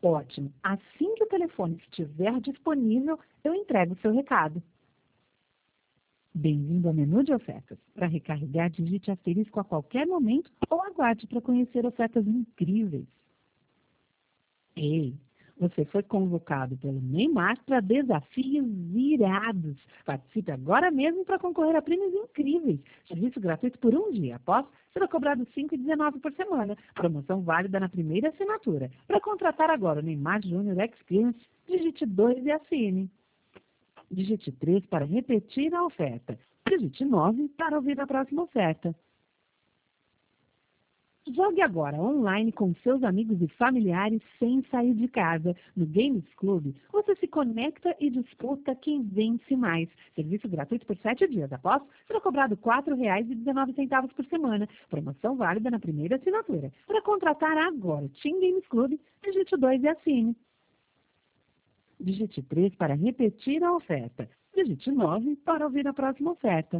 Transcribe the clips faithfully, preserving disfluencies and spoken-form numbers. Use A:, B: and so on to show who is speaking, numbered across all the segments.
A: Ótimo. Assim que o telefone estiver disponível, eu entrego o seu recado. Bem-vindo ao menu de ofertas. Para recarregar, digite asterisco a qualquer momento ou aguarde para conhecer ofertas incríveis. Ei, você foi convocado pelo Neymar para desafios irados. Participe agora mesmo para concorrer a prêmios incríveis. Serviço gratuito por um dia. Após, será cobrado cinco reais e dezenove centavos por semana. Promoção válida na primeira assinatura. Para contratar agora o Neymar Júnior Experience, digite dois e assine. Digite três para repetir a oferta. Digite nove para ouvir a próxima oferta. Jogue agora online com seus amigos e familiares sem sair de casa. No Games Club, você se conecta e disputa quem vence mais. Serviço gratuito por sete dias. Após, será cobrado quatro reais e dezenove centavos por semana. Promoção válida na primeira assinatura. Para contratar agora o Team Games Club, digite dois e assine. Digite três para repetir a oferta. Digite nove para ouvir a próxima oferta.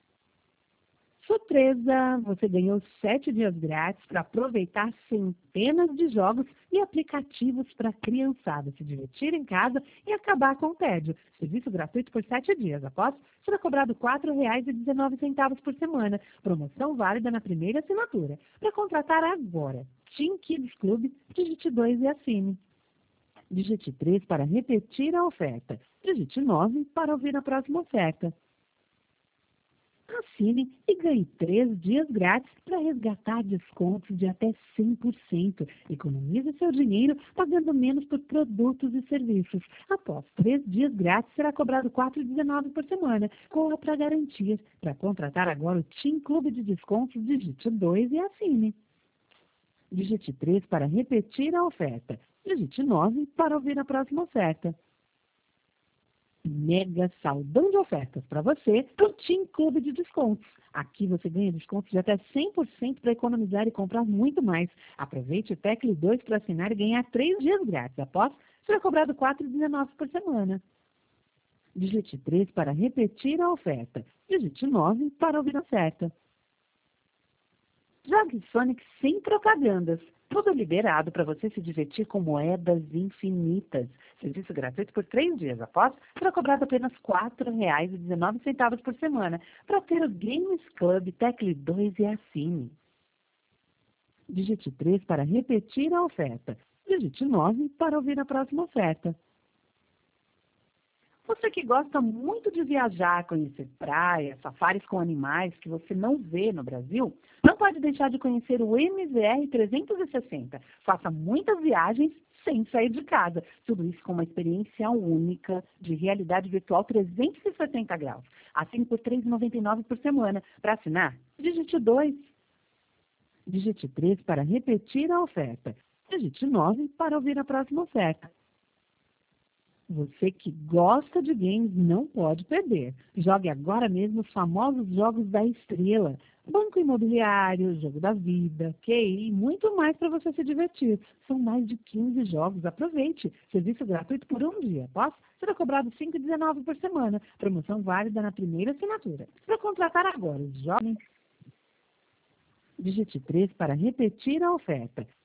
A: Surpresa! Você ganhou sete dias grátis para aproveitar centenas de jogos e aplicativos para a criançada se divertir em casa e acabar com o tédio. Serviço gratuito por sete dias. Após, será cobrado quatro reais e dezenove centavos por semana. Promoção válida na primeira assinatura. Para contratar agora, Team Kids Club, digite dois e assine. Digite três para repetir a oferta. Digite nove para ouvir a próxima oferta. Assine e ganhe três dias grátis para resgatar descontos de até cem por cento. Economize seu dinheiro pagando menos por produtos e serviços. Após três dias grátis, será cobrado quatro reais e dezenove centavos por semana. Corra para garantir. Para contratar agora o Team Clube de Descontos, digite dois e assine. Digite três para repetir a oferta. Digite nove para ouvir a próxima oferta. Mega saldão de ofertas para você do Team Clube de Descontos. Aqui você ganha descontos de até cem por cento para economizar e comprar muito mais. Aproveite o Tecle dois para assinar e ganhar três dias grátis. Após, será cobrado quatro reais e dezenove centavos por semana. Digite três para repetir a oferta. Digite nove para ouvir a oferta. Jogue Sonic sem propagandas. Tudo liberado para você se divertir com moedas infinitas. Serviço gratuito por três dias. Após, será cobrado apenas quatro reais e dezenove centavos por semana. Para ter o Games Club Tecle dois e assine. Digite três para repetir a oferta. Digite nove para ouvir a próxima oferta. Você que gosta muito de viajar, conhecer praias, safaris com animais que você não vê no Brasil, não pode deixar de conhecer o M Z R trezentos e sessenta. Faça muitas viagens sem sair de casa. Tudo isso com uma experiência única de realidade virtual trezentos e sessenta graus. Assine por três reais e noventa e nove centavos por semana. Para assinar, digite dois. Digite três para repetir a oferta. Digite nove para ouvir a próxima oferta. Você que gosta de games não pode perder. Jogue agora mesmo os famosos jogos da estrela. Banco Imobiliário, Jogo da Vida, Q I, muito mais para você se divertir. São mais de quinze jogos. Aproveite. Serviço gratuito por um dia. Após, será cobrado cinco reais e dezenove centavos por semana. Promoção válida na primeira assinatura. Para contratar agora os jovens, digite três para repetir a oferta.